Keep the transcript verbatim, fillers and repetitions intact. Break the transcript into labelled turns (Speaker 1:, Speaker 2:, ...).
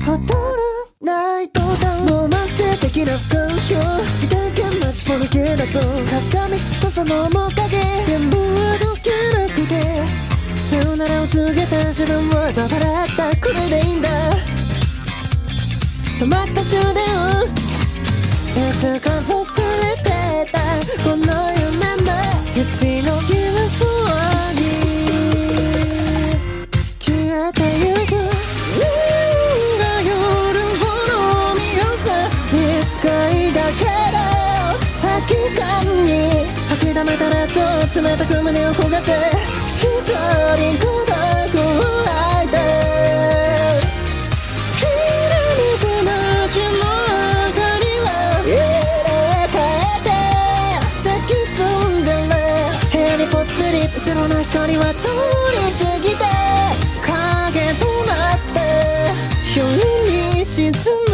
Speaker 1: ホトルナイトダウンロマンス的な復唱だけ待ちぼ抜け出そう鏡とその面影全部はどけなくてさよならを告げた自分をざわらったこれでいいんだ止まった終電をいつか忘れてたこの夢も日々の ユーエフオー に消えてゆく夜を見寄せ一回だけで空き缶に吐き溜めた熱を冷たく胸を焦がせ一人孤独を吐いてきらめく街の明かりは入れ替えて咲き進んでる部屋にぽっつりゼロな光は通り過ぎて影となって夜に沈む